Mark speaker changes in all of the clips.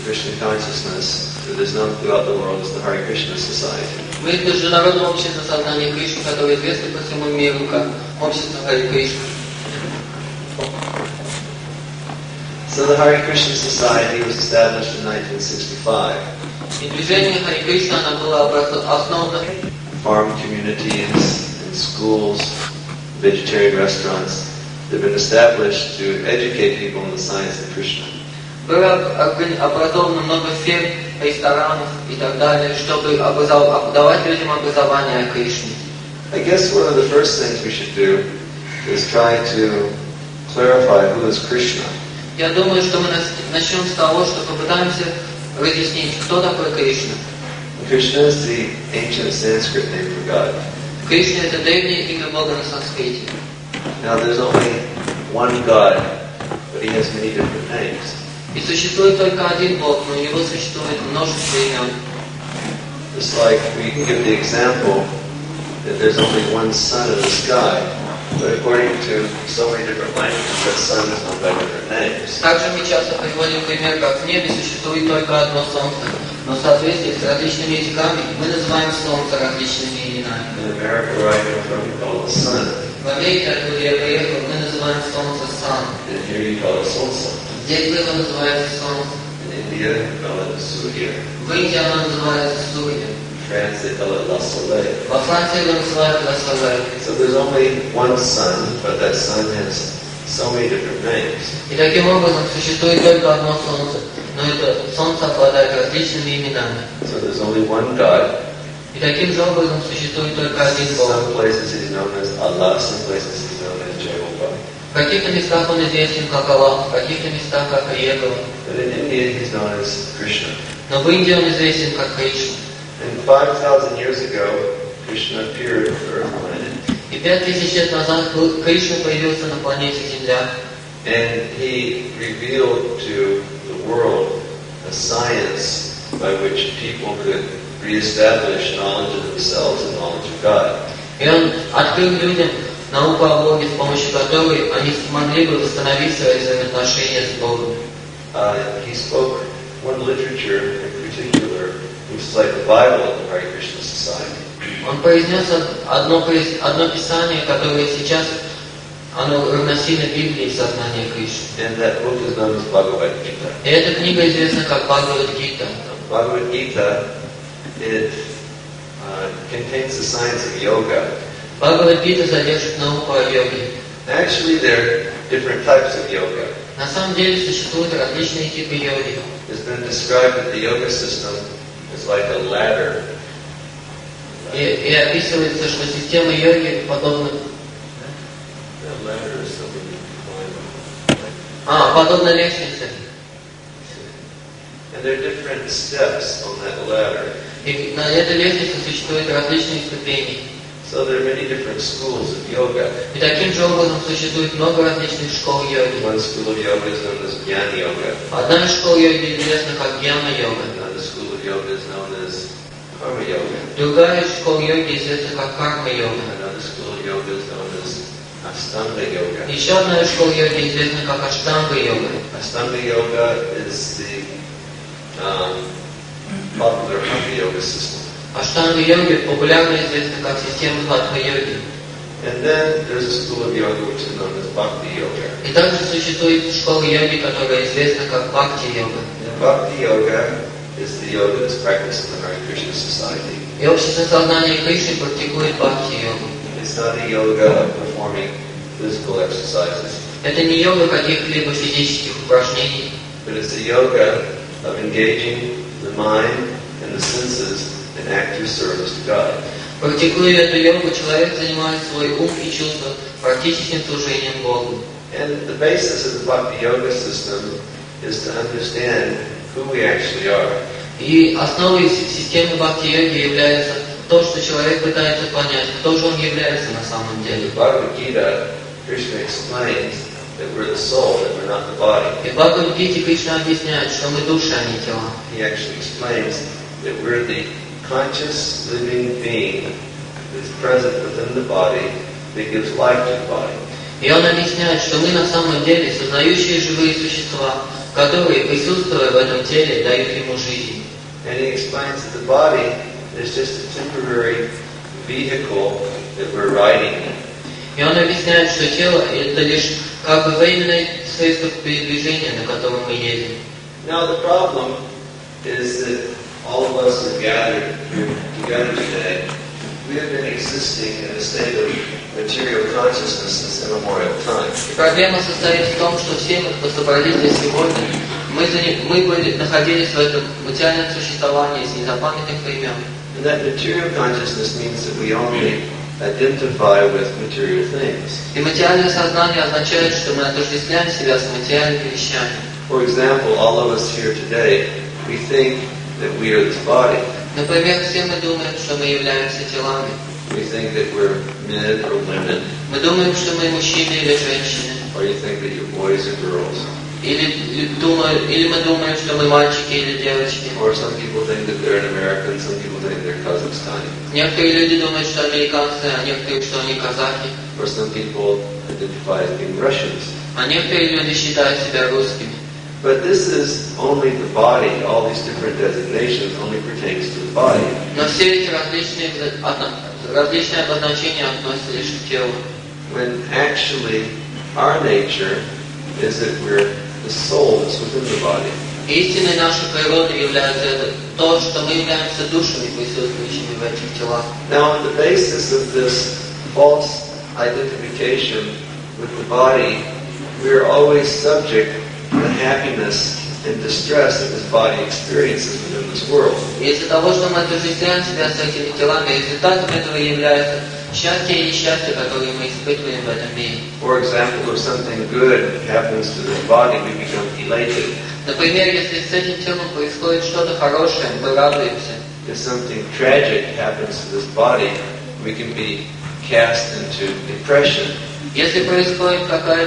Speaker 1: Krishna consciousness that is known throughout the world as the Hare Krishna Society.
Speaker 2: Мы международное общество сознания Кришны, которое известно по всему миру как общество Харе Кришны.
Speaker 1: So the Hare Krishna Society was established in 1965.
Speaker 2: И движение Харе Кришна, оно было основано
Speaker 1: Farm communities and schools, vegetarian restaurants, they've been established to educate people in the science of Krishna.
Speaker 2: было образовано много ферм, ресторанов и так далее, чтобы давать людям образование о Кришне.
Speaker 1: I guess one of the first things we should do is try to clarify who is Krishna.
Speaker 2: Я думаю, что мы начнем с того, что попытаемся разъяснить, кто такой Кришна.
Speaker 1: Krishna is the ancient Sanskrit name for God.
Speaker 2: Кришна — это древнее имя Бога на санскрите.
Speaker 1: Now there's only one God, but he has many different names.
Speaker 2: И существует только один Бог, но у него существует множество имен.
Speaker 1: Just like we can give the example that there's only one sun in the sky, but according to so many different languages, that sun is known by different names.
Speaker 2: Также мы часто приводим пример, как в небе существует только одно солнце, но в соответствии с различными языками мы называем солнце различными именами.
Speaker 1: In America, where I come from, we call it the sun.
Speaker 2: В Америке, откуда я приехал, мы называем солнце Сан.
Speaker 1: And here you call it Solsa.
Speaker 2: Здесь его называется солнце.
Speaker 1: In India, you call it Surya.
Speaker 2: В Индии оно называется Сурья.
Speaker 1: In France, they call it La Soleil.
Speaker 2: Во Франции его называют Ла Солей.
Speaker 1: So there's only one sun, but that sun has so many different names.
Speaker 2: И таким образом существует только одно солнце, но это солнце обладает различными именами.
Speaker 1: So there's only one God.
Speaker 2: И таким же образом существует только один Бог.
Speaker 1: Some places he's known as Allah, some places he's known as Jehovah.
Speaker 2: В каких-то местах он известен как Аллах, в каких-то местах как Иегова.
Speaker 1: But in India he's known as Krishna.
Speaker 2: Но в Индии он известен как Кришна.
Speaker 1: And 5,000 years ago, Krishna appeared on the Earth planet.
Speaker 2: И 5000 лет назад Кришна появился на планете Земля.
Speaker 1: And he revealed to the world a science by which people could reestablish knowledge of themselves and knowledge of God.
Speaker 2: И он открыл людям науку о Боге, с помощью которой они смогли бы восстановить свои взаимоотношения с Богом.
Speaker 1: He spoke one literature in particular, which is like the Bible of the Hare Krishna Society.
Speaker 2: Он произнес одно писание, которое сейчас оно равносильно Библии сознания Кришны.
Speaker 1: And that book is known as Bhagavad Gita.
Speaker 2: И эта книга известна как Бхагавад-гита.
Speaker 1: Bhagavad Gita, it contains the science of yoga.
Speaker 2: Бхагавад-гита содержит науку о йоге.
Speaker 1: Actually, there are different types of yoga.
Speaker 2: На самом деле существуют различные типы йоги.
Speaker 1: It's been described that the yoga system is like a ladder.
Speaker 2: И описывается, что система йоги подобна...
Speaker 1: That ladder is something you climb.
Speaker 2: Подобна лестнице.
Speaker 1: And there are different steps on that ladder.
Speaker 2: И на этой лестнице существуют различные ступени.
Speaker 1: So there are many different schools of yoga.
Speaker 2: И таким же образом существует много различных школ йоги.
Speaker 1: One school of yoga is known as Jnana Yoga.
Speaker 2: Одна из школ йоги известна как Гьяна-йога.
Speaker 1: Another school of yoga is known as Karma Yoga.
Speaker 2: Другая из школ йоги известна как Карма-йога.
Speaker 1: Another school of yoga is known as Ashtanga Yoga.
Speaker 2: Еще одна из школ йоги известна как Аштанга-йога.
Speaker 1: Ashtanga Yoga is the popular Hatha Yoga system.
Speaker 2: Аштанга-йога популярно известна как система Хатха-йоги.
Speaker 1: And then there's a school of yoga which is known as Bhakti Yoga.
Speaker 2: И также существует школа йоги, которая известна как Бхакти-йога.
Speaker 1: And Bhakti Yoga is the yoga that's practiced in the Hare Krishna Society.
Speaker 2: И общество сознания Кришны практикует Бхакти-йогу.
Speaker 1: It's not a yoga of performing physical exercises,
Speaker 2: Это не йога каких-либо физических упражнений,
Speaker 1: but it's a yoga of engaging the mind and the senses in active service to God.
Speaker 2: Практикуя эту йогу, человек занимает свой ум и чувства практическим служением Богу.
Speaker 1: And the basis of the Bhakti Yoga system is to understand who we actually are.
Speaker 2: И основой системы Бхакти-йоги является то, что человек пытается понять, кто же он является на самом деле.
Speaker 1: In the Bhagavad Gita, Krishna explains that we're the soul, that we're not the body.
Speaker 2: И в Бхагавад-гите Кришна объясняет, что мы души, а не тела.
Speaker 1: He actually explains that we're the conscious living being that's present within the body that gives life to the body.
Speaker 2: И он объясняет, что мы на самом деле сознающие живые существа, которые, присутствуя в этом теле, дают ему жизнь.
Speaker 1: And he explains that the body is just a temporary vehicle that we're riding in.
Speaker 2: И он объясняет, что тело – это лишь как бы временное средство передвижения, на котором мы едем.
Speaker 1: Now the problem is that all of us are gathered here together today. We have been existing in a state of material consciousness since immemorial time.
Speaker 2: И проблема состоит в том, что все мы, кто собрались здесь сегодня, мы находились в этом материальном существовании с незапамятных времен.
Speaker 1: And that material consciousness means that we only identify with material things.
Speaker 2: И материальное сознание означает, что мы отождествляем себя с материальными вещами.
Speaker 1: For example, all of us here today, we think that we are this body.
Speaker 2: Например, все мы думаем, что мы являемся телами.
Speaker 1: We think that we're men or women,
Speaker 2: Мы думаем, что мы мужчины или женщины.
Speaker 1: or you think that you're boys or girls.
Speaker 2: Или мы думаем, что мы мальчики или девочки.
Speaker 1: Or some people think that they're an American, some people think they're Kazakhstani.
Speaker 2: Некоторые люди думают, что американцы, а некоторые, что они казахи.
Speaker 1: Or some people identify as being Russians.
Speaker 2: А некоторые люди считают себя русскими.
Speaker 1: But this is only the body. All these different designations only pertains to the body.
Speaker 2: Но все эти различные обозначения относятся лишь к телу.
Speaker 1: When actually our nature is that we're the soul that's within the body.
Speaker 2: Истинной нашей природой является это то, что мы являемся душами, присутствующими в этих телах.
Speaker 1: Now, on the basis of this false identification with the body, we are always subject to the happiness and distress that this body experiences within this world.
Speaker 2: Из-за того, что мы отождествляем себя с этими телами, результатом этого является счастье и несчастье, которые мы испытываем в этом мире.
Speaker 1: For example, if something good happens to this body, we become elated.
Speaker 2: Например, если с этим телом происходит что-то хорошее, мы радуемся.
Speaker 1: If something tragic happens to this body, we can be cast into depression.
Speaker 2: Если происходит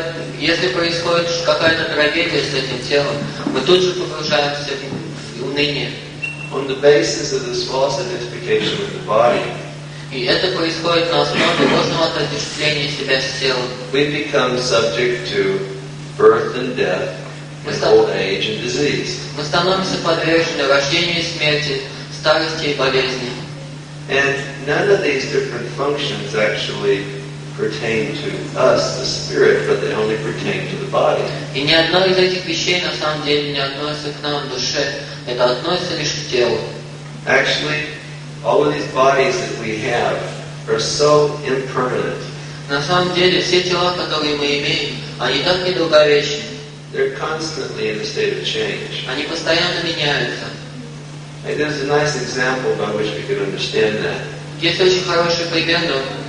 Speaker 2: какая-то трагедия с этим телом, мы тут же погружаемся в уныние.
Speaker 1: On the basis of this false identification with the body,
Speaker 2: И это происходит на основе ложного отождествления себя с телом.
Speaker 1: we become subject to birth and death, and old age and disease.
Speaker 2: Мы становимся подвержены рождению и смерти, старости и болезни.
Speaker 1: And none of these different functions actually pertain to us, the spirit, but they only pertain to the body.
Speaker 2: И ни одна из этих вещей на самом деле не относится к нам, душе. Это относится лишь к телу.
Speaker 1: Actually, all of these bodies that we have are so impermanent.
Speaker 2: На самом деле, все тела, которые мы имеем, они так недолговечны.
Speaker 1: They're constantly in a state of change.
Speaker 2: Они постоянно меняются.
Speaker 1: And there's a nice example by which we could understand that.
Speaker 2: Есть очень хороший пример,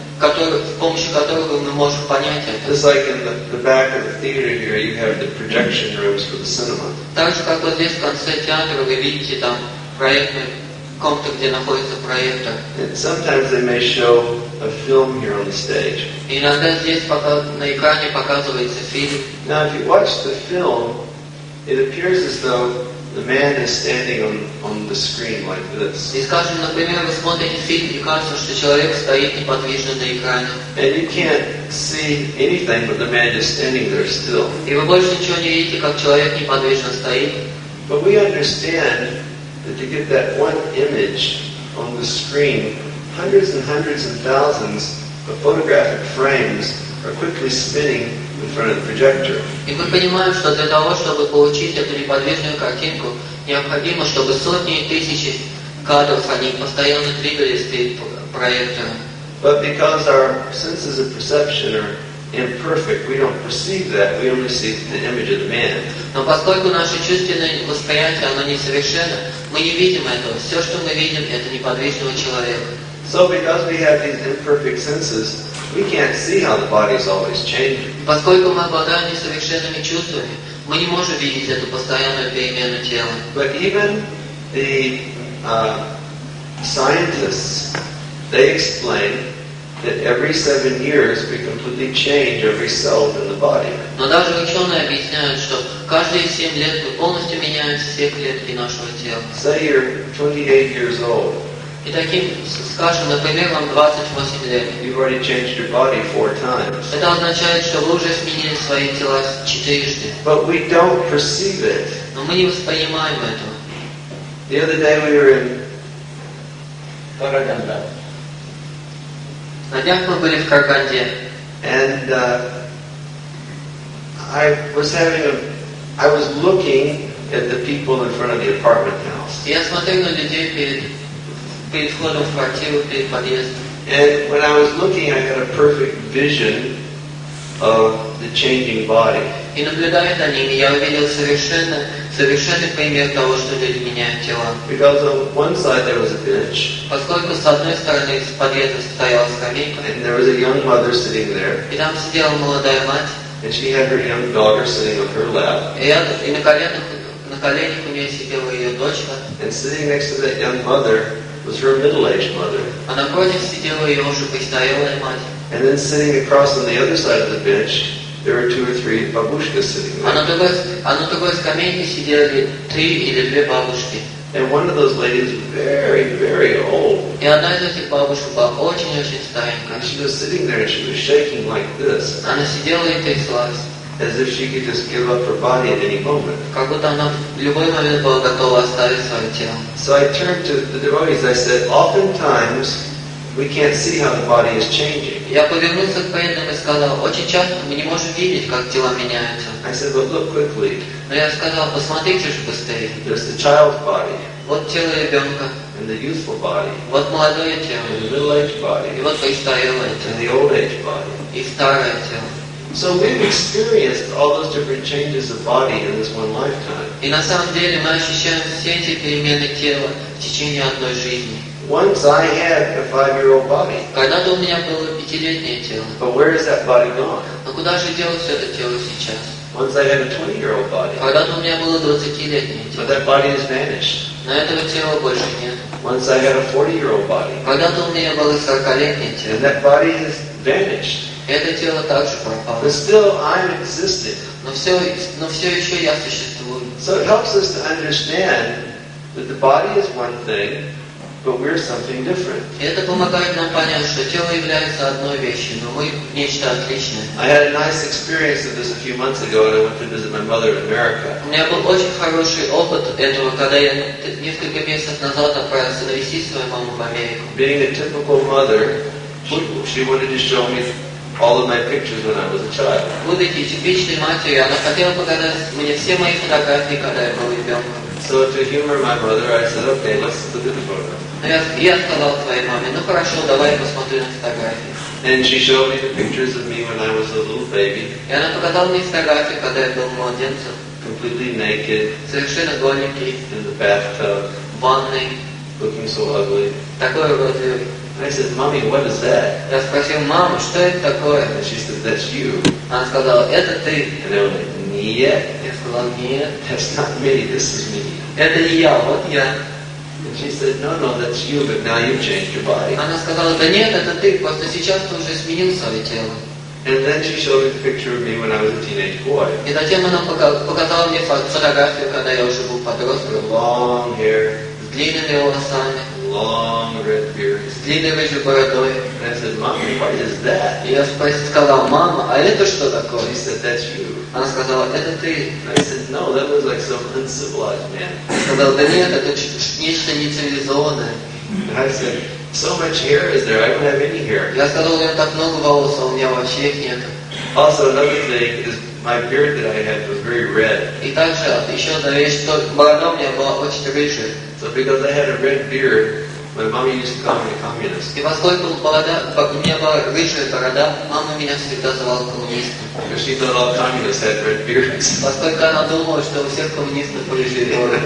Speaker 2: с помощью которого мы можем понять это.
Speaker 1: Just like in the back of the theater here, you have the projection rooms for the cinema.
Speaker 2: Так же, как вот здесь в конце театра вы видите там проектную комнату, где находится проектор.
Speaker 1: And sometimes they may show a film here on the stage.
Speaker 2: И иногда здесь на экране показывается фильм.
Speaker 1: Now, if you watch the film, it appears as though the man is standing on the screen like this.
Speaker 2: И, скажем, например, вы смотрите фильм, и кажется, что человек стоит неподвижно на экране.
Speaker 1: And you can't see anything but the man just standing there still.
Speaker 2: И вы больше ничего не видите, как человек неподвижно стоит.
Speaker 1: But we understand that to get that one image on the screen, hundreds and thousands of photographic frames are quickly spinning in front of the projector.
Speaker 2: И мы понимаем, что для того, чтобы получить эту неподвижную картинку, необходимо, чтобы сотни и тысячи кадров, они постоянно двигались перед проектором.
Speaker 1: But because our senses of perception are imperfect, we don't perceive that. We only see the image of the man.
Speaker 2: Но поскольку наше чувственное восприятие, оно несовершенно, мы не видим этого. Все, что мы видим, это неподвижного человека.
Speaker 1: So because we have these imperfect senses, we can't see how the body is always changing.
Speaker 2: Поскольку мы обладаем несовершенными чувствами, мы не можем видеть эту постоянную перемену тела.
Speaker 1: But even the scientists, they explain that every 7 years we completely change every cell in the body.
Speaker 2: Но даже ученые объясняют, что каждые 7 лет мы полностью меняем все клетки нашего тела.
Speaker 1: Say you're 28 years old.
Speaker 2: И таким, скажем, например, вам 28 лет.
Speaker 1: You've already changed your body 4 times.
Speaker 2: Это означает, что вы уже сменили свои тела 4-ды.
Speaker 1: But we don't perceive it.
Speaker 2: Но мы не воспринимаем этого.
Speaker 1: The other day we were in Karaganda.
Speaker 2: На днях мы были в Караганде.
Speaker 1: And I was looking at the people in front of the apartment house.
Speaker 2: Я смотрел на людей перед входом в квартиру, перед подъездом.
Speaker 1: And when I was looking, I had a perfect vision of the changing body.
Speaker 2: И наблюдая за ними, я увидел совершенный пример того, что люди меняют тела.
Speaker 1: Because on one side there was a bench,
Speaker 2: Поскольку с одной стороны из подъезда стояла скамейка,
Speaker 1: and there was a young mother sitting there,
Speaker 2: и там сидела молодая мать,
Speaker 1: and she had her young daughter sitting on her lap.
Speaker 2: и на коленях у нее сидела ее дочка,
Speaker 1: And sitting next to that young mother was her middle-aged mother.
Speaker 2: а напротив сидела ее уже престарелая мать.
Speaker 1: And then sitting across on the other side of the bench, there were 2 or 3 babushkas sitting
Speaker 2: А
Speaker 1: there.
Speaker 2: на другой скамейке сидели 3 или 2 бабушки.
Speaker 1: And one of those ladies was very, very old.
Speaker 2: И одна из этих бабушек была очень-очень
Speaker 1: And
Speaker 2: старенькая.
Speaker 1: she was sitting there and she was shaking like this,
Speaker 2: Она сидела и тряслась,
Speaker 1: as if she could just give up her body at any moment.
Speaker 2: как будто она в любой момент была готова оставить свое тело.
Speaker 1: So I turned to the devotees. I said, oftentimes we can't see how the body is changing.
Speaker 2: Я повернулся к преданным и сказал, очень часто мы не можем видеть, как тела меняются.
Speaker 1: I said, but look quickly.
Speaker 2: Но я сказал, посмотрите же быстрее.
Speaker 1: There's the child's body,
Speaker 2: Вот тело ребенка,
Speaker 1: and the youthful body,
Speaker 2: вот молодое тело,
Speaker 1: and the middle-aged body,
Speaker 2: и вот престарелое
Speaker 1: and
Speaker 2: тело,
Speaker 1: the old-age body.
Speaker 2: и старое тело.
Speaker 1: So we've experienced all those different changes of body in this one lifetime.
Speaker 2: И на самом деле мы ощущаем все эти перемены тела в течение одной жизни.
Speaker 1: Once I had a 5-year-old body,
Speaker 2: Когда-то у меня было 5-летнее тело.
Speaker 1: but where has that body gone?
Speaker 2: Но куда же делось это тело сейчас?
Speaker 1: Once I had a 20-year-old body,
Speaker 2: Когда-то у меня было 20-летнее
Speaker 1: but
Speaker 2: тело.
Speaker 1: that body has vanished.
Speaker 2: Но этого тела больше нет.
Speaker 1: Once I had a 40-year-old body,
Speaker 2: Когда-то у меня было 40-летнее тело.
Speaker 1: and that body has vanished.
Speaker 2: Это тело также пропало.
Speaker 1: But still, I'm existing.
Speaker 2: Но все еще я существую.
Speaker 1: So it helps us to understand that the body is one thing, but we're something different.
Speaker 2: И это помогает нам понять, что тело является одной вещью, но мы нечто отличное.
Speaker 1: I had a nice experience of this a few months ago when I went to visit my mother in America.
Speaker 2: У меня был очень хороший опыт этого, когда я несколько месяцев назад отправился навестить свою маму в Америку.
Speaker 1: Being a typical mother, she wanted to show me all of my pictures when I was a child.
Speaker 2: Будучи типичной матерью, она хотела показать мне все мои фотографии, когда я был ребенком.
Speaker 1: So to humor my mother, I said, okay, let's look at the photo.
Speaker 2: Но я сказал своей маме, ну хорошо, давай посмотрю на фотографии.
Speaker 1: And she showed me the pictures of me when I was a little baby,
Speaker 2: И она показала мне фотографии, когда я был младенцем,
Speaker 1: completely naked,
Speaker 2: совершенно голенький,
Speaker 1: in the bathtub,
Speaker 2: в ванной,
Speaker 1: looking so ugly.
Speaker 2: такой уродливый.
Speaker 1: And I said, Mommy, what is that?
Speaker 2: Я спросил, мама, что это такое?
Speaker 1: And she said, that's you.
Speaker 2: Она сказала, это ты.
Speaker 1: And I was like, yeah,
Speaker 2: Я сказал, нет,
Speaker 1: that's not me, this is me.
Speaker 2: это не я, вот я.
Speaker 1: And she said, no, that's you, but now you've changed your body.
Speaker 2: Она сказала, да нет, это ты, просто сейчас ты уже сменил свое тело.
Speaker 1: And then she showed me the picture of me when I was a teenage boy.
Speaker 2: И затем она показала мне фотографию, когда я уже был подростком,
Speaker 1: With long hair,
Speaker 2: с длинными волосами,
Speaker 1: long red beard.
Speaker 2: с длинной рыжей бородой.
Speaker 1: And I said, Mommy, what is that?
Speaker 2: И я сказал, мама, а это что такое?
Speaker 1: She said, that's you.
Speaker 2: Она сказала, это ты.
Speaker 1: And I said, no, that was like some uncivilized man.
Speaker 2: Я сказал, да нет, это нечто нецивилизованное.
Speaker 1: And I said, so much hair is there? I don't have any hair.
Speaker 2: Я сказал, у меня так много волос, а у меня вообще их нет.
Speaker 1: Also, another thing is my beard that I had was very red.
Speaker 2: И также еще одна вещь, что борода у меня была очень рыжая.
Speaker 1: So because I had a red beard, my mommy used to call me a communist.
Speaker 2: И поскольку у меня была рыжая борода, мама меня всегда звала коммунистом.
Speaker 1: Because she thought all communists had red beards.
Speaker 2: Поскольку она думала, что у всех коммунистов рыжие бороды.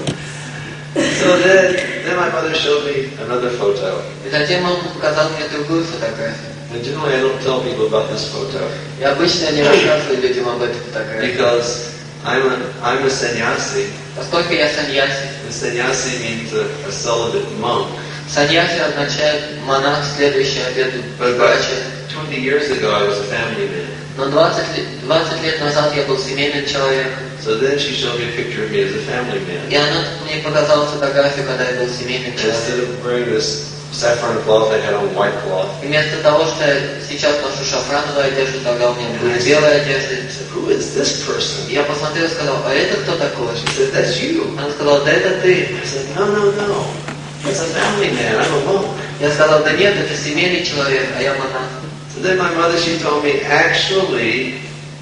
Speaker 1: So then my mother showed me another photo.
Speaker 2: И затем мама показала мне другую фотографию.
Speaker 1: And generally I don't tell people about this photo
Speaker 2: И обычно не рассказываю людям об этой фотографии.
Speaker 1: because I'm a sannyasi.
Speaker 2: Поскольку я саньяси.
Speaker 1: And sannyasi means a celibate monk.
Speaker 2: Саньяси означает монах, следующий обету
Speaker 1: But
Speaker 2: брача.
Speaker 1: about 20 years ago I was a family man.
Speaker 2: Но 20 лет назад я был семейным человеком.
Speaker 1: So then she showed me a picture of me as a family man.
Speaker 2: И она мне показала фотографию, когда я был семейным
Speaker 1: Instead
Speaker 2: человеком.
Speaker 1: of wearing this saffron cloth, I had on white cloth.
Speaker 2: И вместо того, что я сейчас ношу шафрановую одежду, тогда у меня были белые одежды.
Speaker 1: I said, who is this person?
Speaker 2: И я посмотрел и сказал, а это кто такой?
Speaker 1: She said, that's you.
Speaker 2: Она сказала, да это ты.
Speaker 1: I said, no. It's a family man. I'm a monk.
Speaker 2: Я сказал, да нет, это семейный человек, а я монах.
Speaker 1: So then my mother, she told me, actually,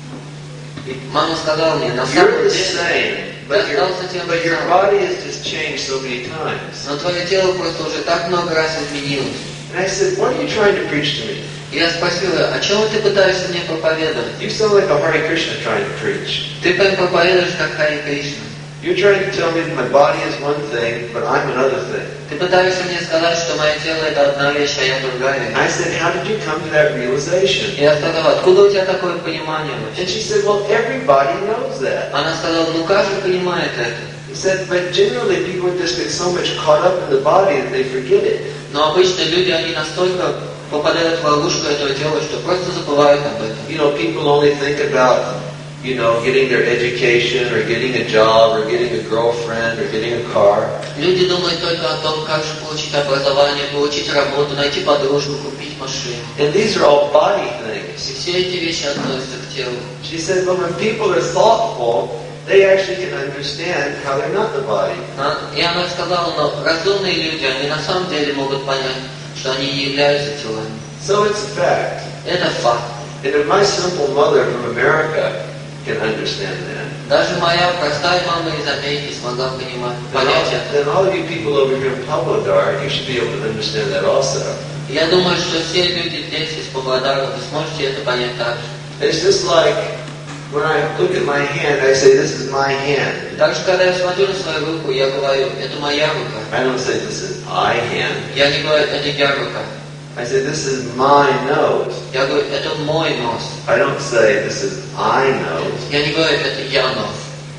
Speaker 2: Мама сказала мне, на
Speaker 1: you're
Speaker 2: самом
Speaker 1: the
Speaker 2: деле,
Speaker 1: same,
Speaker 2: ты остался тем
Speaker 1: but
Speaker 2: же
Speaker 1: your
Speaker 2: самым.
Speaker 1: body has just changed so many times.
Speaker 2: Но твое тело просто уже так много раз изменилось.
Speaker 1: And I said, what are you trying to preach to me?
Speaker 2: И я спросил ее, о чем ты пытаешься мне проповедовать?
Speaker 1: You sound like a Hare Krishna trying to preach.
Speaker 2: Ты прям проповедуешь как Хари Кришна.
Speaker 1: You're trying to tell me that my body is one thing, but I'm another thing.
Speaker 2: Ты пытаешься мне сказать, что мое тело это одна вещь, а я другая вещь.
Speaker 1: I said, how did you come to that realization?
Speaker 2: И я сказал, откуда у тебя такое понимание вообще?
Speaker 1: And she said, well, everybody knows that.
Speaker 2: Она сказала, ну каждый понимает это.
Speaker 1: He said, but generally people just get so much caught up in the body that they forget it.
Speaker 2: Но обычно люди, они настолько попадают в ловушку этого дела, что просто забывают об этом.
Speaker 1: You know, people only think about, you know, getting their education or getting a job or getting a girlfriend or getting a car.
Speaker 2: Люди думают только о том, как же получить образование, получить работу, найти подружку, купить машину.
Speaker 1: And these are all body
Speaker 2: И
Speaker 1: things.
Speaker 2: все эти вещи относятся к телу.
Speaker 1: She said, but when people are thoughtful, they actually can understand how they're not the body.
Speaker 2: И она сказала, но разумные люди, они на самом деле могут понять, что они не являются телами.
Speaker 1: So it's a fact.
Speaker 2: Это факт.
Speaker 1: And if my simple mother from America can understand that,
Speaker 2: Даже моя простая мама из Америки смогла понять это.
Speaker 1: then all of you people over here in Pavlodar, you should be able to understand that also.
Speaker 2: Я думаю, что все люди здесь из Павлодара, вы сможете это понять так же.
Speaker 1: It's just like when I look at my hand, I say, this is my hand.
Speaker 2: Так что, когда я смотрю на свою руку, я говорю, это моя рука.
Speaker 1: I don't say, this is my hand.
Speaker 2: Я не говорю, это я рука.
Speaker 1: I say, this is my nose.
Speaker 2: Я говорю, это мой нос.
Speaker 1: I don't say, this is I nose.
Speaker 2: Я не говорю, это я нос.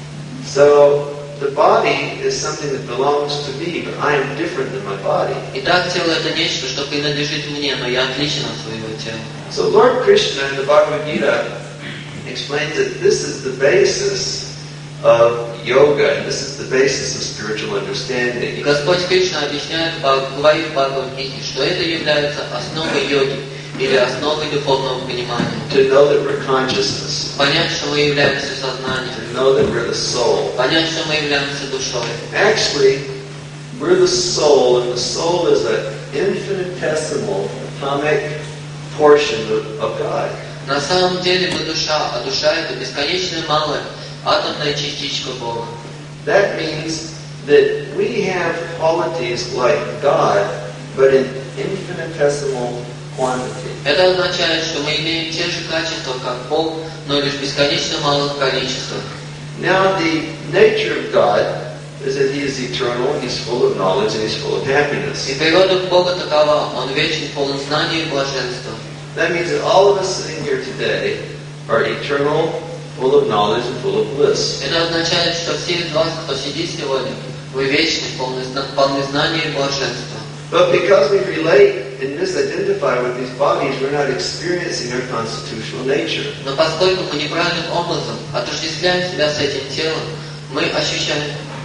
Speaker 1: So the body is something that belongs to me, but I am different than my body.
Speaker 2: Итак, тело это нечто, что принадлежит мне, но я отличен от своего тела.
Speaker 1: So Lord Krishna in the Bhagavad Gita explains that this is the basis of yoga, and this is the basis of spiritual
Speaker 2: И
Speaker 1: understanding.
Speaker 2: Господь Кришна объясняет, говорит в Бхагавад-гите, что это является основой йоги или основой духовного понимания.
Speaker 1: To know that we're consciousness,
Speaker 2: Понять, что мы являемся
Speaker 1: to
Speaker 2: сознанием,
Speaker 1: know that we're the soul.
Speaker 2: понять, что мы являемся душой.
Speaker 1: Actually, we're the soul, and the soul is an infinitesimal atomic portion of God.
Speaker 2: На самом деле мы душа, а душа это бесконечно малая атомная частичка Бога.
Speaker 1: That means that we have qualities like God, but in infinitesimal quantity.
Speaker 2: Это означает, что мы имеем те же качества, как Бог, но лишь в бесконечно малых количествах.
Speaker 1: Now, the nature of God is that He is eternal, He's full of knowledge, and He's full of happiness.
Speaker 2: И природа Бога такова, Он вечен, полон знаний и блаженства.
Speaker 1: That means that all of us sitting here today are eternal, full of knowledge, and full of bliss.
Speaker 2: Это означает, что все из вас, кто сидит сегодня, вы вечны, полны знаний и блаженства.
Speaker 1: But because we relate and misidentify with these bodies, we're not experiencing our constitutional nature.
Speaker 2: Но поскольку мы неправильным образом отождествляем себя с этим телом, мы ощущаем,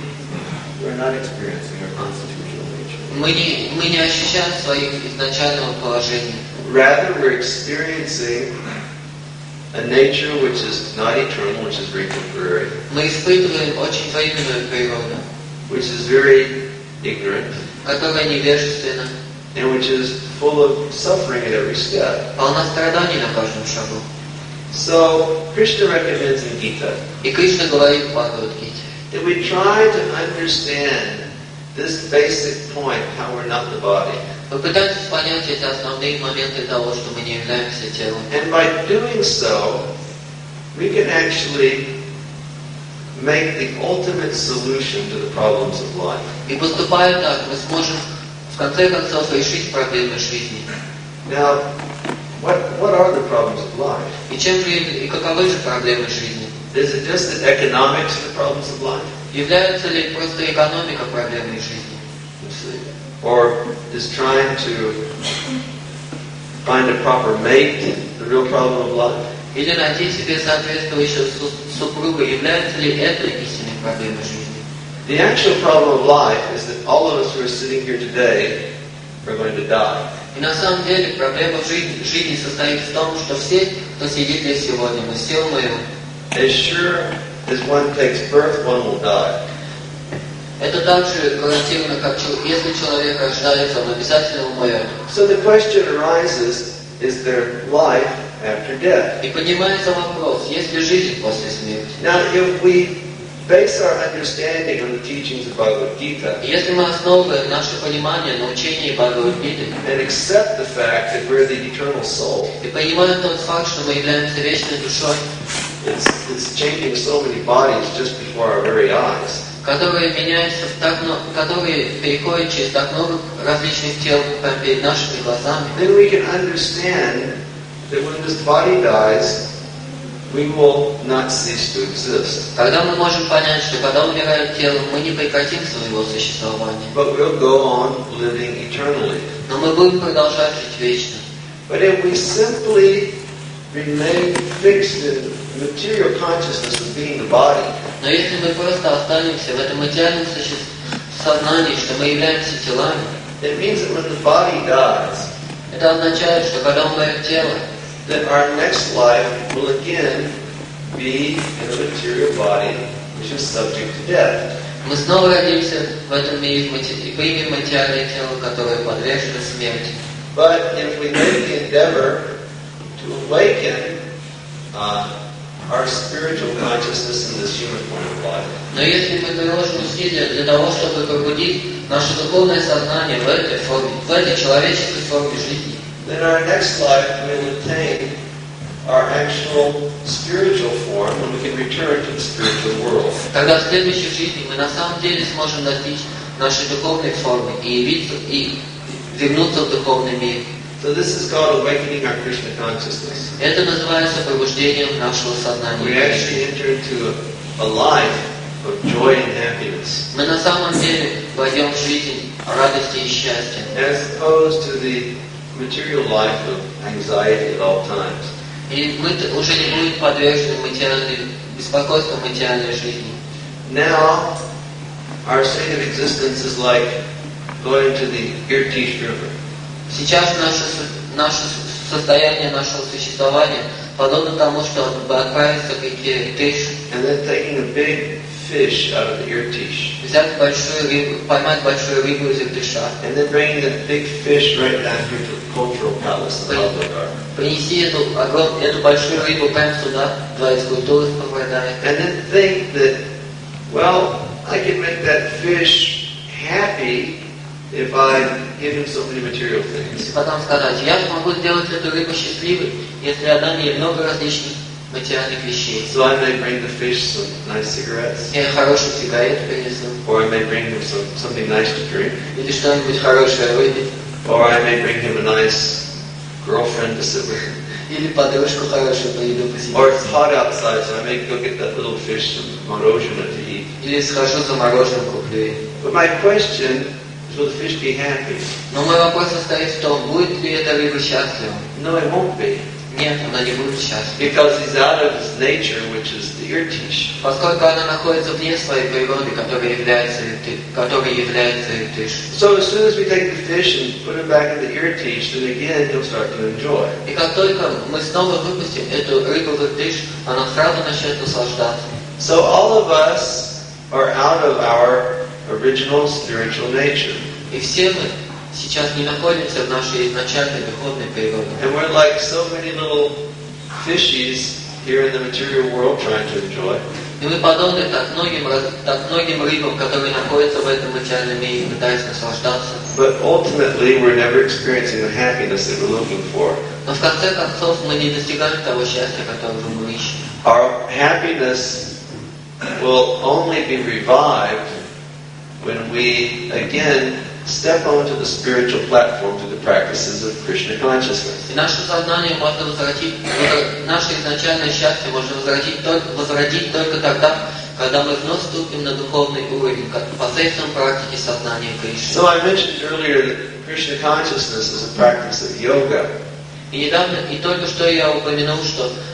Speaker 1: We're not experiencing our constitutional nature.
Speaker 2: мы не ощущаем своих изначального положения.
Speaker 1: Rather, we're experiencing a nature which is not eternal, which is very temporary,
Speaker 2: Мы испытываем очень временную природу,
Speaker 1: which is very ignorant,
Speaker 2: которая невежественна,
Speaker 1: and which is full of suffering at every step.
Speaker 2: полна страданий на каждом шагу.
Speaker 1: So, Krishna recommends in Gita
Speaker 2: И Кришна говорит в Бхагавад-гите,
Speaker 1: that we try to understand this basic point, how we're not the body.
Speaker 2: попытайтесь понять эти основные моменты того, что мы не являемся телом.
Speaker 1: And by doing so, we can actually make the ultimate solution to the problems of life.
Speaker 2: И поступая так, мы сможем в конце концов решить проблемы жизни.
Speaker 1: Now, what are the problems of life?
Speaker 2: И каковы же проблемы жизни?
Speaker 1: Is it just that economics are the problems of life?
Speaker 2: Является ли просто экономика проблемой жизни?
Speaker 1: Or is trying to find a proper mate the real problem of life?
Speaker 2: Или найти себе соответствующего супруга. Является ли это истинной проблемой жизни?
Speaker 1: The actual problem of life is that all of us who are sitting here today are going to die.
Speaker 2: И на самом деле проблема жизни состоит в том, что все, кто сидит здесь сегодня, мы все умрем.
Speaker 1: As sure as one takes birth, one will die.
Speaker 2: Это также гарантировано, как если человек рождается, он обязательно умрет.
Speaker 1: So the question arises, is there life after death?
Speaker 2: И поднимается вопрос, есть ли жизнь после смерти?
Speaker 1: Now, if we base our understanding on the teachings of Bhagavad Gita
Speaker 2: Если мы основываем наше понимание на учении Бхагавад-гиты
Speaker 1: and accept the fact that we're the eternal soul,
Speaker 2: и понимаем тот факт, что мы являемся вечной душой,
Speaker 1: it's changing so many bodies just before our very eyes.
Speaker 2: которые меняются, которые переходят через так много различных тел прямо перед нашими глазами,
Speaker 1: Then we can understand that when this body dies, we will not cease to exist,
Speaker 2: тогда мы можем понять, что когда умирает тело, мы не прекратим своего существования,
Speaker 1: but we'll go on living eternally.
Speaker 2: но мы будем продолжать жить вечно.
Speaker 1: But if we simply remain fixed in material consciousness of being the body,
Speaker 2: Но если мы просто останемся в этом материальном сознании, что мы являемся телами,
Speaker 1: it means that when the body dies,
Speaker 2: это означает, что когда умрет тело,
Speaker 1: then our next life will again be in a material body which is subject to death.
Speaker 2: мы снова родимся в этом мире и примем материальное тело, которое подвержено смерти.
Speaker 1: But if we make the endeavor to awaken our spiritual consciousness in this human form of life,
Speaker 2: Но если мы приложим усилия для того, чтобы пробудить наше духовное сознание в этой форме, в этой человеческой форме жизни,
Speaker 1: then our next life will attain our actual spiritual form when we can return to the spiritual world.
Speaker 2: тогда в следующей жизни мы на самом деле сможем достичь нашей духовной формы и вернуться в духовный мир.
Speaker 1: So this is called awakening our Krishna consciousness.
Speaker 2: Это называется пробуждением нашего
Speaker 1: We
Speaker 2: сознания.
Speaker 1: actually enter into a life of joy and happiness,
Speaker 2: Мы на самом деле войдем в жизнь радости и счастья,
Speaker 1: as opposed to the material life of anxiety at all times.
Speaker 2: и мы уже не будем подвержены беспокойству материальной жизни.
Speaker 1: Now, our state of existence is like going to the Irtish River.
Speaker 2: Сейчас наше состояние нашего существования подобно тому, что отправиться к реке Иртыш,
Speaker 1: And then taking a big fish out of the Irtish.
Speaker 2: взять большую рыбу, поймать большую рыбу из Иртыша,
Speaker 1: And then bringing that big fish right down here to the cultural palace of Bhagavad.
Speaker 2: принести эту большую рыбу прямо сюда, дворец культуры в Павлодаре,
Speaker 1: And then think that, well, I can make that fish happy if I give him so many material things.
Speaker 2: и потом сказать, я смогу сделать эту рыбу счастливой, если я дам ей много различных материальных вещей.
Speaker 1: So I may bring the fish some nice cigarettes,
Speaker 2: Я хорошую сигарету принесу,
Speaker 1: or I may bring him something nice to drink,
Speaker 2: или что-нибудь хорошее выпить,
Speaker 1: or I may bring him a nice girlfriend to sit with him.
Speaker 2: или подружку хорошую по еду посидеть,
Speaker 1: Or it's hot outside, so I may go get that little fish some morozhina to eat.
Speaker 2: или схожу за мороженым куплю ей.
Speaker 1: But my question is, will the fish be happy?
Speaker 2: Но мой вопрос состоит в том, будет ли эта рыба счастлива?
Speaker 1: No, it won't be.
Speaker 2: Нет, она не будет счастлива.
Speaker 1: Because he's out of his nature, which is the Irtish.
Speaker 2: Поскольку она находится вне своей природы, которая является Иртыш.
Speaker 1: So as soon as we take the fish and put him back in the Irtish, then again he'll start to enjoy.
Speaker 2: И как только мы снова выпустим эту рыбу в Иртыш, она сразу начнет наслаждаться.
Speaker 1: So all of us are out of our original spiritual nature.
Speaker 2: И все мы сейчас не находимся в нашей изначальной духовной природе.
Speaker 1: And we're like so many little fishies here in the material world trying to enjoy.
Speaker 2: И мы подобны так многим рыбам, которые находятся в этом материальном мире, пытаясь наслаждаться.
Speaker 1: But ultimately we're never experiencing the happiness that we're looking for.
Speaker 2: Но в конце концов мы не достигаем того счастья, которого мы ищем.
Speaker 1: Our happiness will only be revived when we again step onto the spiritual platform through the practices of Krishna consciousness.
Speaker 2: И наше сознание можно возвратить, наше изначальное счастье можно возродить только тогда, когда мы вновь вступим на духовный уровень, посредством практики сознания Кришны.
Speaker 1: So I mentioned earlier that Krishna consciousness is a practice of yoga.
Speaker 2: И только что я упомянул, что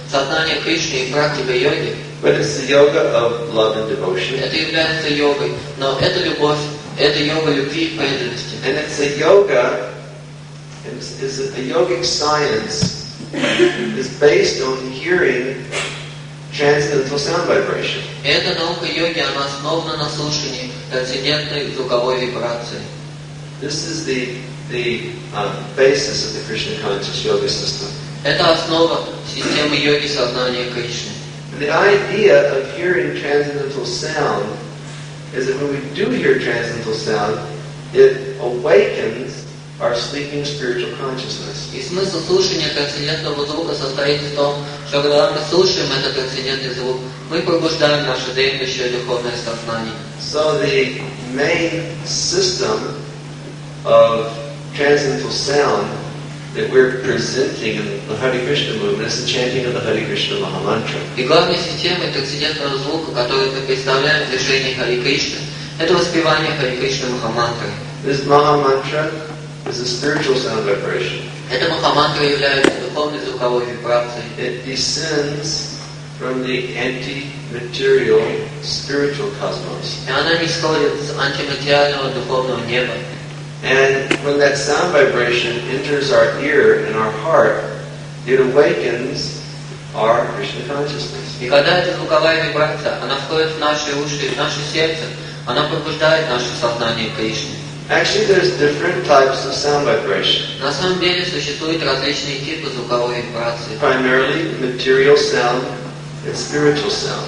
Speaker 2: сознание Кришны и практика йоги,
Speaker 1: but it's the yoga of love and devotion.
Speaker 2: это является йогой. Но это любовь, это йога любви и преданности.
Speaker 1: And it's a yoga, a yogic science is based on hearing transcendental sound vibration.
Speaker 2: И эта наука йоги, она основана на слушании трансцендентной звуковой вибрации.
Speaker 1: This is the basis of the Krishna conscious yoga system.
Speaker 2: Это основа системы йоги сознания Кришны.
Speaker 1: And the idea of hearing transcendental sound is that when we do hear transcendental sound, it awakens our sleeping spiritual consciousness.
Speaker 2: И смысл слушания трансцендентного звука состоит в том, что когда мы слушаем этот трансцендентный звук, мы пробуждаем наше дремлющее духовное сознание.
Speaker 1: So the main system of transcendental sound that we're presenting in the Hare Krishna movement is the chanting of the Hare Krishna Mahamantra.
Speaker 2: И главной системой трансцендентного звука, которую мы представляем в движении Харе Кришны, это воспевание Харе Кришны Махамантры.
Speaker 1: This Mahamantra is a spiritual sound vibration.
Speaker 2: Эта Махамантра является духовной звуковой вибрацией.
Speaker 1: It descends from the anti-material spiritual cosmos.
Speaker 2: И она нисходит с антиматериального духовного неба.
Speaker 1: And when that sound vibration enters our ear and our heart, it awakens our Krishna consciousness.
Speaker 2: И когда эта звуковая вибрация, она входит в наши уши, в наше сердце, она пробуждает наше сознание Кришны.
Speaker 1: Actually, there's different types of sound vibration.
Speaker 2: На самом деле существуют различные типы звуковой вибрации.
Speaker 1: Primarily material sound and spiritual sound.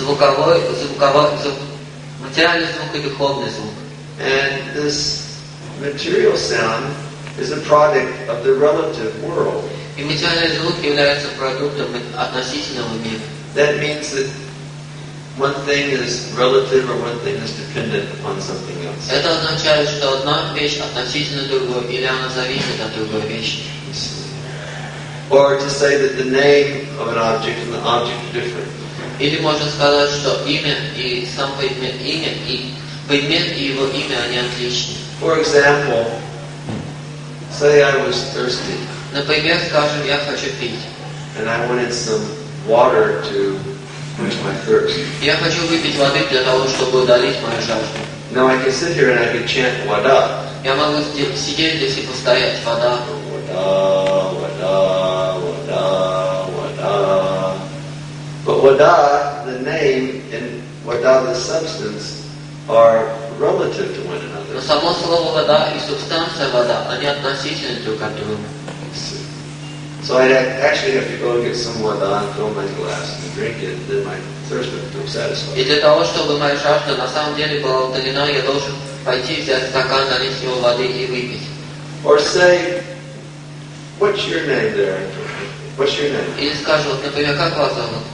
Speaker 2: Материальный звук и духовный звук.
Speaker 1: And this material sound is a product of the relative world.
Speaker 2: И материальный звук является продуктом относительного мира.
Speaker 1: That means that one thing is relative or one thing is dependent upon something else.
Speaker 2: Это означает, что одна вещь относительно другой, или она зависит от другой вещи.
Speaker 1: Or to say that the name of an object and the object are different.
Speaker 2: Или можно сказать, что имя и сам предмет, имя и предмет и его имя, они отличны.
Speaker 1: For example, say I was thirsty.
Speaker 2: Например, скажем, я хочу пить.
Speaker 1: And I wanted some water to quench my thirst.
Speaker 2: Я хочу выпить воды для того, чтобы удалить мою жажду.
Speaker 1: Now I can sit here and I can chant Wada.
Speaker 2: Я могу сидеть здесь и повторять вода.
Speaker 1: Wada, Wada, Wada, Wada. But Wada, the name, and Wada, the substance, are relative to one another.
Speaker 2: Но само слово вода и субстанция вода, они относительны друг от друга.
Speaker 1: So I'd actually have to go and get some Wada and fill my glass and drink it, and then my thirst would become satisfied.
Speaker 2: И для того, чтобы моя жажда на самом деле была удалена, я должен пойти взять стакан, налить его воды и выпить.
Speaker 1: Or say, what's your name there? What's your name?
Speaker 2: Или скажу, вот, например, как вас зовут?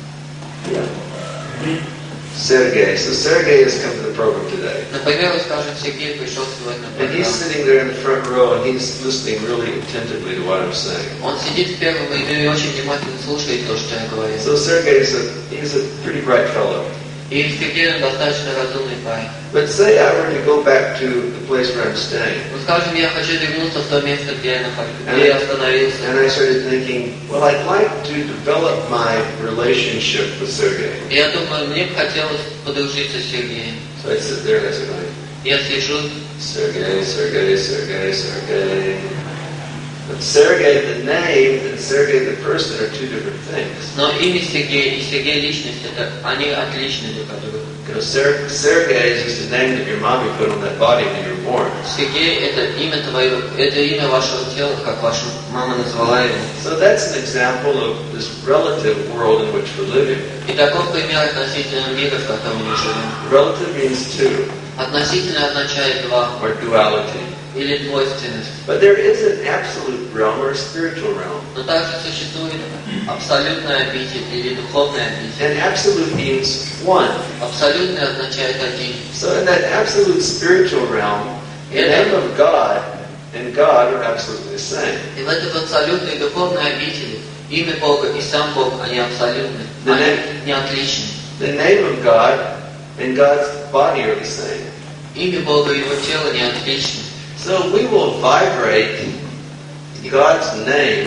Speaker 1: Sergey. So Sergey has come to the program today.
Speaker 2: Например, скажем, Сергей пришел сегодня на
Speaker 1: And he's
Speaker 2: программу.
Speaker 1: sitting there in the front row and he's listening really attentively to what I'm saying.
Speaker 2: Он сидит в первом ряду и очень внимательно слушает то, что я говорю.
Speaker 1: So Sergey he's a pretty bright fellow.
Speaker 2: И Сергей, он достаточно разумный парень.
Speaker 1: But say I were to go back to the place where I'm staying.
Speaker 2: Ну, скажем, я хочу вернуться в то место, где я нахожусь, где я остановился.
Speaker 1: And I started thinking, well, I'd like to develop my relationship with Sergey.
Speaker 2: И я думаю, мне бы хотелось подружиться с Сергеем.
Speaker 1: So I sit there and I said,
Speaker 2: Я сижу,
Speaker 1: Sergey, Sergey, Sergey, Sergey. But Sergey, the name, and Sergey, the person, are two different things.
Speaker 2: но имя Сергей и Сергей личность, это, они отличны друг от друга.
Speaker 1: You know, Sergey is just a name that your mommy put on that body when you were born.
Speaker 2: Сергей это имя твое, это имя вашего тела, как ваша мама назвала его.
Speaker 1: So that's an example of this relative world in which we're living.
Speaker 2: И таков пример относительно мира, в котором мы живем.
Speaker 1: Relative means two,
Speaker 2: Относительно означает два,
Speaker 1: or duality.
Speaker 2: или двойственность.
Speaker 1: But there is an absolute realm or a spiritual realm.
Speaker 2: Но также существует абсолютная обитель или духовная обитель.
Speaker 1: And absolute means one.
Speaker 2: Абсолютный означает один.
Speaker 1: So in that absolute spiritual realm, the name of God and God are absolutely the same.
Speaker 2: И в этой абсолютной духовной обители имя Бога и сам Бог, они абсолютны. Они не отличны.
Speaker 1: The name of God and God's body are the same.
Speaker 2: Имя Бога и его тело не отличны.
Speaker 1: So we will vibrate God's name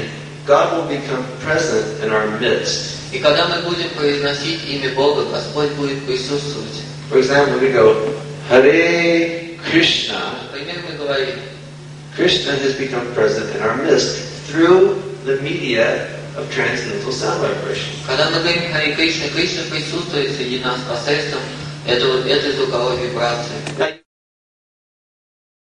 Speaker 1: God will become present in our midst.
Speaker 2: И когда мы будем произносить имя Бога, Господь будет присутствовать.
Speaker 1: For example, we go, Hare Krishna.
Speaker 2: Например, мы говорим,
Speaker 1: Krishna has become present in our midst through the media of transcendental sound vibration.
Speaker 2: когда мы говорим Харе Кришна, Кришна присутствует среди нас посредством этой звуковой вибрации.